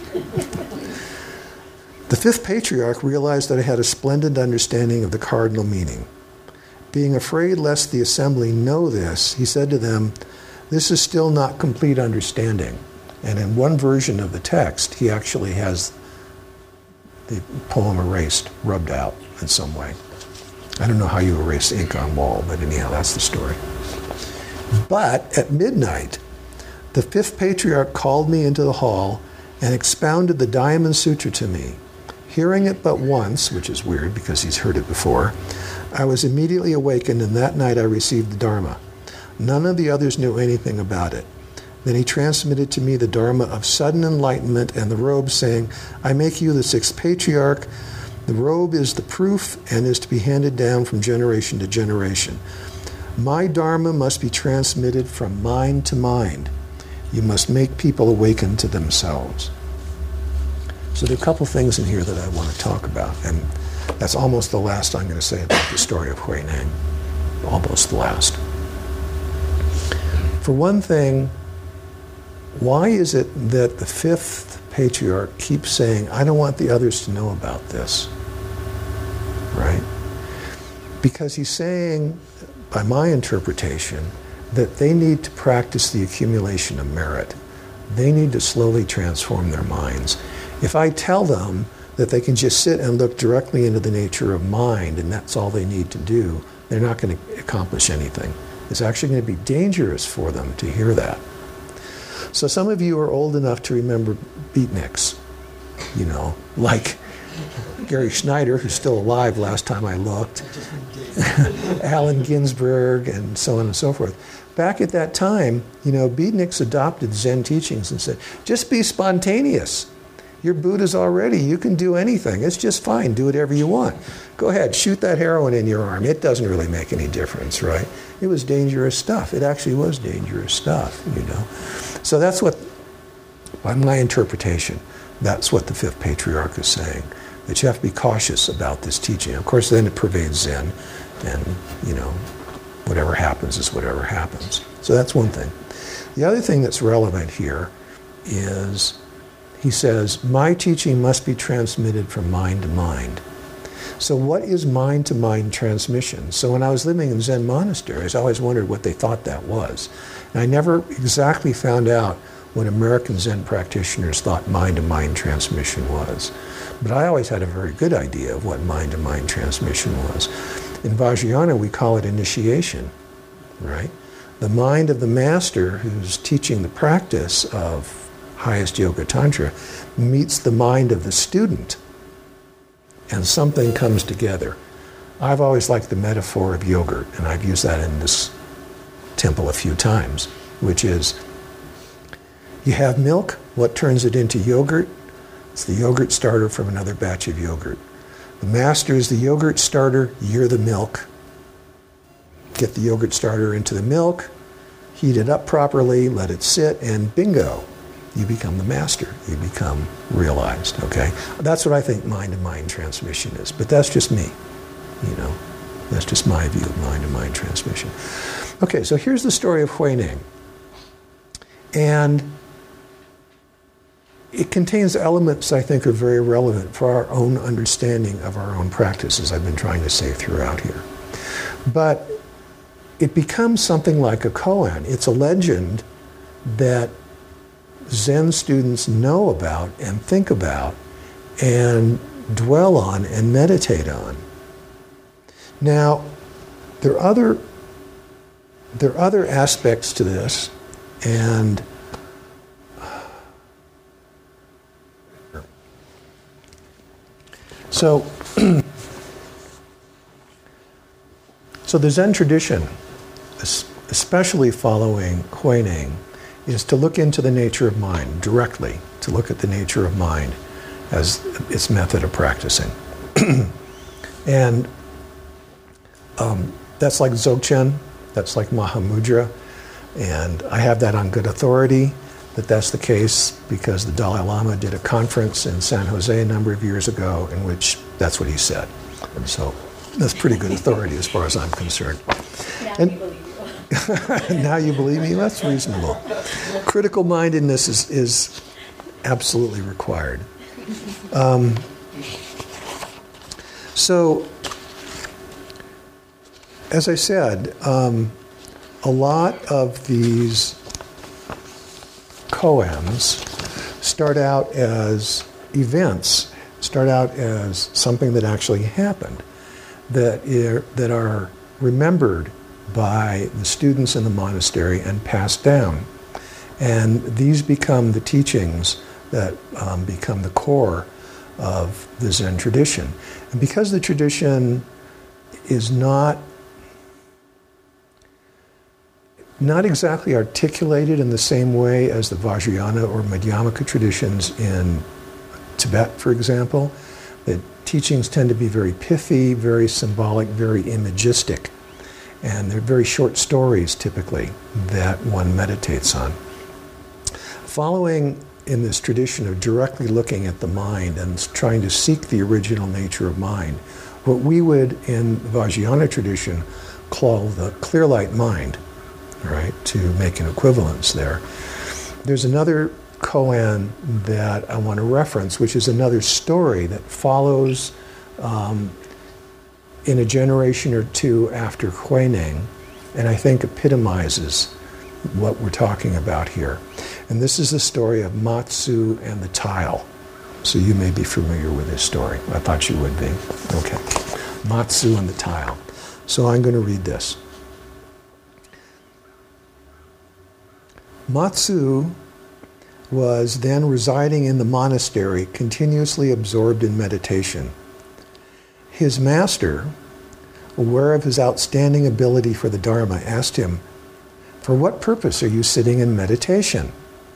The fifth patriarch realized that I had a splendid understanding of the cardinal meaning. Being afraid lest the assembly know this, he said to them, "This is still not complete understanding." And in one version of the text, he actually has the poem erased, rubbed out in some way. I don't know how you erase ink on wall, but anyhow, that's the story. But at midnight, the fifth patriarch called me into the hall and expounded the Diamond Sutra to me. Hearing it but once, which is weird because he's heard it before, I was immediately awakened, and that night I received the Dharma. None of the others knew anything about it. Then he transmitted to me the Dharma of sudden enlightenment and the robe, saying, "I make you the sixth patriarch. The robe is the proof and is to be handed down from generation to generation. My Dharma must be transmitted from mind to mind. You must make people awaken to themselves." So there are a couple things in here that I want to talk about, and that's almost the last I'm going to say about the story of Huineng. Almost the last. For one thing, why is it that the fifth patriarch keeps saying, "I don't want the others to know about this"? Right? Because he's saying, by my interpretation, that they need to practice the accumulation of merit. They need to slowly transform their minds. If I tell them that they can just sit and look directly into the nature of mind and that's all they need to do, they're not going to accomplish anything. It's actually going to be dangerous for them to hear that. So some of you are old enough to remember beatniks, you know, like Gary Schneider, who's still alive last time I looked, Allen Ginsberg, and so on and so forth. Back at that time, you know, beatniks adopted Zen teachings and said, just be spontaneous. You're Buddha's already. You can do anything. It's just fine. Do whatever you want. Go ahead. Shoot that heroin in your arm. It doesn't really make any difference, right? It was dangerous stuff. It actually was dangerous stuff, you know. So that's what, by my interpretation, that's what the fifth patriarch is saying, that you have to be cautious about this teaching. Of course, then it pervades Zen, and, you know, whatever happens is whatever happens. So that's one thing. The other thing that's relevant here is he says, my teaching must be transmitted from mind to mind. So what is mind-to-mind transmission? So when I was living in Zen monasteries, I always wondered what they thought that was. And I never exactly found out what American Zen practitioners thought mind-to-mind transmission was. But I always had a very good idea of what mind-to-mind transmission was. In Vajrayana, we call it initiation, right? The mind of the master who's teaching the practice of highest yoga tantra meets the mind of the student, and something comes together. I've always liked the metaphor of yogurt, and I've used that in this temple a few times, which is you have milk. What turns it into yogurt? It's the yogurt starter from another batch of yogurt. The master is the yogurt starter, you're the milk. Get the yogurt starter into the milk, heat it up properly, let it sit, and bingo, you become the master. You become realized, okay? That's what I think mind-to-mind transmission is, but that's just me, you know. That's just my view of mind-to-mind transmission. Okay, so here's the story of Huineng. And it contains elements I think are very relevant for our own understanding of our own practice, as I've been trying to say throughout here. But it becomes something like a koan. It's a legend that Zen students know about and think about and dwell on and meditate on. Now, there are other, there are other aspects to this, and so, so the Zen tradition, especially following Huineng, is to look into the nature of mind directly, to look at the nature of mind as its method of practicing. And um, that's like Dzogchen, that's like Mahamudra, and I have that on good authority that that's the case because the Dalai Lama did a conference in San Jose a number of years ago in which that's what he said. And so that's pretty good authority as far as I'm concerned. Now and, we believe you. Now you believe me? That's reasonable. Critical mindedness is, is absolutely required. Um, so, as I said, um, a lot of these koans start out as events, start out as something that actually happened, that are, that are remembered by the students in the monastery and passed down. And these become the teachings that um, become the core of the Zen tradition. And because the tradition is not not exactly articulated in the same way as the Vajrayana or Madhyamaka traditions in Tibet, for example, the teachings tend to be very pithy, very symbolic, very imagistic. And they're very short stories, typically, that one meditates on. Following in this tradition of directly looking at the mind and trying to seek the original nature of mind, what we would, in the Vajrayana tradition, call the clear light mind, right, to make an equivalence there. There's another koan that I want to reference, which is another story that follows um, in a generation or two after Huineng, and I think epitomizes what we're talking about here. And this is the story of Matsu and the tile. So you may be familiar with this story. I thought you would be. Okay. Matsu and the tile. So I'm going to read this. Matsu was then residing in the monastery, continuously absorbed in meditation. His master, aware of his outstanding ability for the Dharma, asked him, "For what purpose are you sitting in meditation?"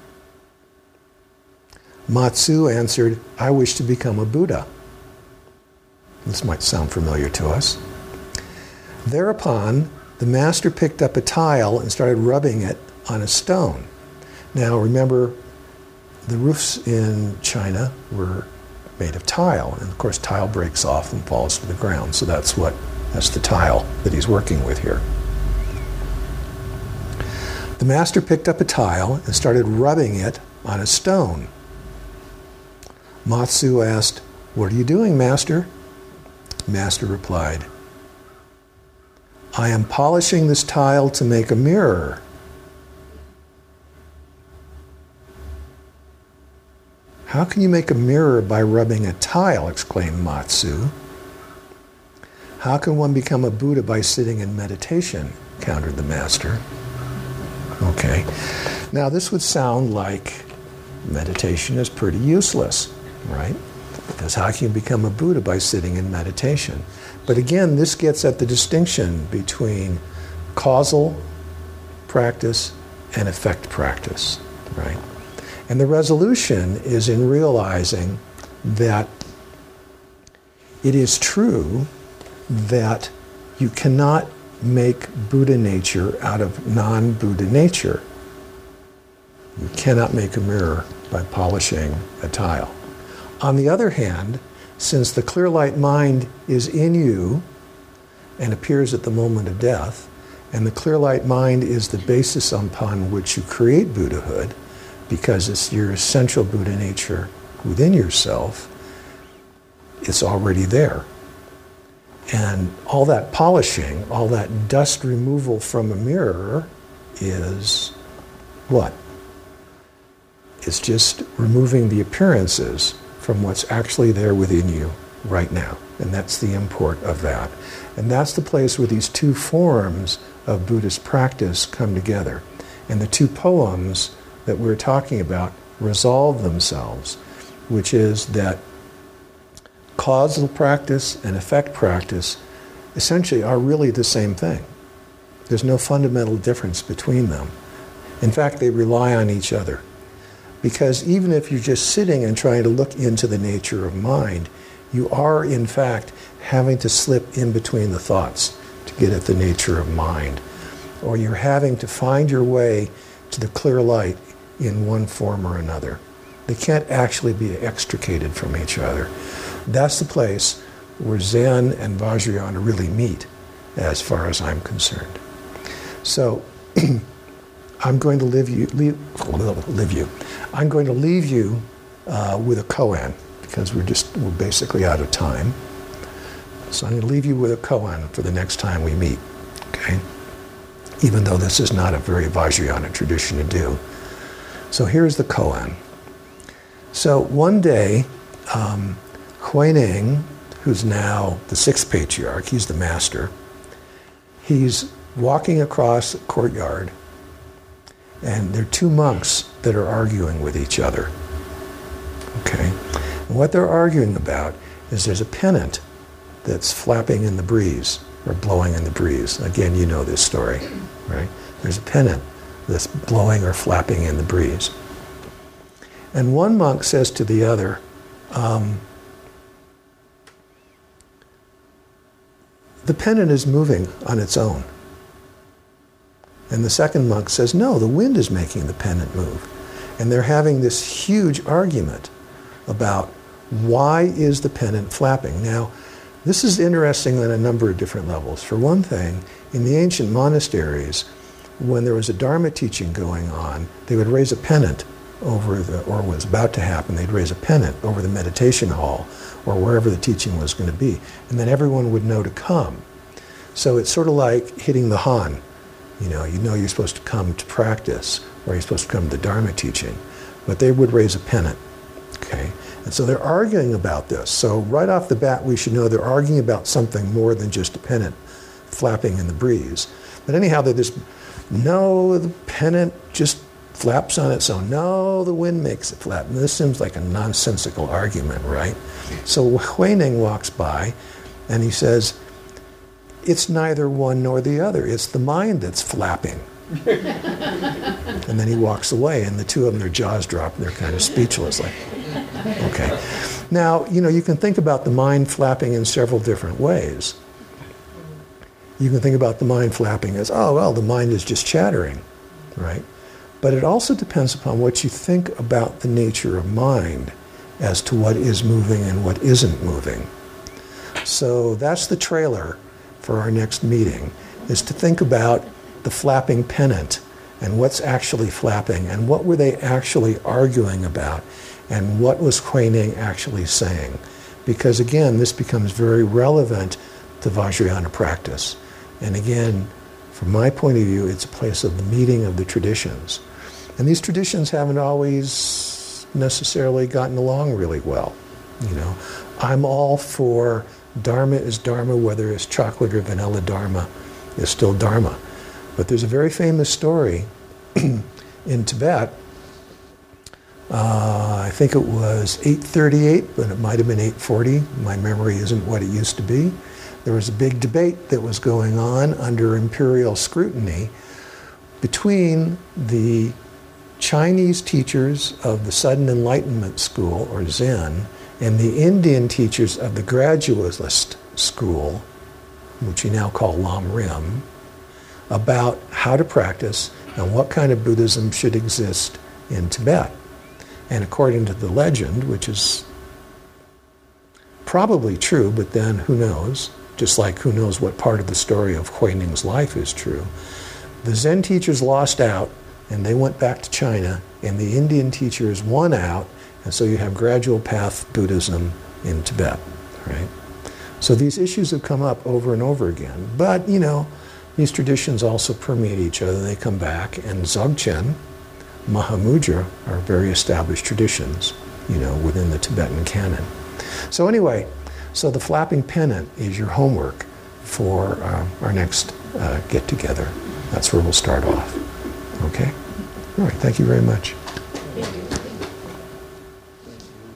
Matsu answered, "I wish to become a Buddha." This might sound familiar to us. Thereupon, the master picked up a tile and started rubbing it on a stone. Now remember, the roofs in China were made of tile, and of course tile breaks off and falls to the ground, so that's what that's the tile that he's working with here. The master picked up a tile and started rubbing it on a stone. Matsu asked, "What are you doing, master?" Master replied, "I am polishing this tile to make a mirror." "How can you make a mirror by rubbing a tile?" exclaimed Matsu. "How can one become a Buddha by sitting in meditation?" countered the master. Okay. Now this would sound like meditation is pretty useless, right? Because how can you become a Buddha by sitting in meditation? But again, this gets at the distinction between causal practice and effect practice, right? And the resolution is in realizing that it is true that you cannot make Buddha nature out of non-Buddha nature. You cannot make a mirror by polishing a tile. On the other hand, since the clear light mind is in you and appears at the moment of death, and the clear light mind is the basis upon which you create Buddhahood, because it's your essential Buddha nature within yourself, it's already there. And all that polishing, all that dust removal from a mirror is what? It's just removing the appearances from what's actually there within you right now. And that's the import of that. And that's the place where these two forms of Buddhist practice come together. And the two poems that we're talking about resolve themselves, which is that causal practice and effect practice essentially are really the same thing. There's no fundamental difference between them. In fact, they rely on each other. Because even if you're just sitting and trying to look into the nature of mind, you are, in fact, having to slip in between the thoughts to get at the nature of mind. Or you're having to find your way to the clear light in one form or another. They can't actually be extricated from each other. That's the place where Zen and Vajrayana really meet, as far as I'm concerned. So, I'm going to leave you, leave, leave you. I'm going to leave you uh, with a koan, because we're just, we're basically out of time. So I'm going to leave you with a koan for the next time we meet, okay? Even though this is not a very Vajrayana tradition to do. So here's the koan. So one day, um, Huineng, who's now the sixth patriarch, he's the master, he's walking across a courtyard, and there are two monks that are arguing with each other. Okay? And what they're arguing about is there's a pennant that's flapping in the breeze, or blowing in the breeze. Again, you know this story, right? There's a pennant that's blowing or flapping in the breeze. And one monk says to the other, um, the pennant is moving on its own. And the second monk says, no, the wind is making the pennant move. And they're having this huge argument about why is the pennant flapping. Now, this is interesting on a number of different levels. For one thing, in the ancient monasteries, when there was a Dharma teaching going on, they would raise a pennant over the, or was about to happen, they'd raise a pennant over the meditation hall or wherever the teaching was going to be. And then everyone would know to come. So it's sort of like hitting the Han. You know, you know you're supposed to come to practice, or you're supposed to come to the Dharma teaching. But they would raise a pennant, okay? And so they're arguing about this. So right off the bat, we should know they're arguing about something more than just a pennant flapping in the breeze. But anyhow, they just, no, the pennant just flaps on its own. No, the wind makes it flap. And this seems like a nonsensical argument, right? So Huineng walks by, and he says, it's neither one nor the other. It's the mind that's flapping. And then he walks away, and the two of them, their jaws drop, and they're kind of speechless, like, okay. Now, you know, you can think about the mind flapping in several different ways. You can think about the mind flapping as, oh, well, the mind is just chattering, right? But it also depends upon what you think about the nature of mind as to what is moving and what isn't moving. So that's the trailer for our next meeting, is to think about the flapping pennant and what's actually flapping and what were they actually arguing about and what was Huineng actually saying. Because again, this becomes very relevant to Vajrayana practice. And again, from my point of view, it's a place of the meeting of the traditions. And these traditions haven't always necessarily gotten along really well. You know, I'm all for Dharma is Dharma, whether it's chocolate or vanilla Dharma, is still Dharma. But there's a very famous story in Tibet. Uh, I think it was eight thirty-eight, but it might have been eight forty. My memory isn't what it used to be. There was a big debate that was going on under imperial scrutiny between the Chinese teachers of the Sudden Enlightenment School, or Zen, and the Indian teachers of the Gradualist School, which we now call Lam Rim, about how to practice and what kind of Buddhism should exist in Tibet. And according to the legend, which is probably true, but then who knows, just like who knows what part of the story of Huineng's life is true, the Zen teachers lost out and they went back to China, and the Indian teachers won out, and so you have gradual path Buddhism in Tibet, right? So these issues have come up over and over again. But, you know, these traditions also permeate each other. They come back, and Dzogchen, Mahamudra are very established traditions, you know, within the Tibetan canon. So anyway, so the flapping pennant is your homework for uh, our next uh, get-together. That's where we'll start off. Okay? All right, thank you very much.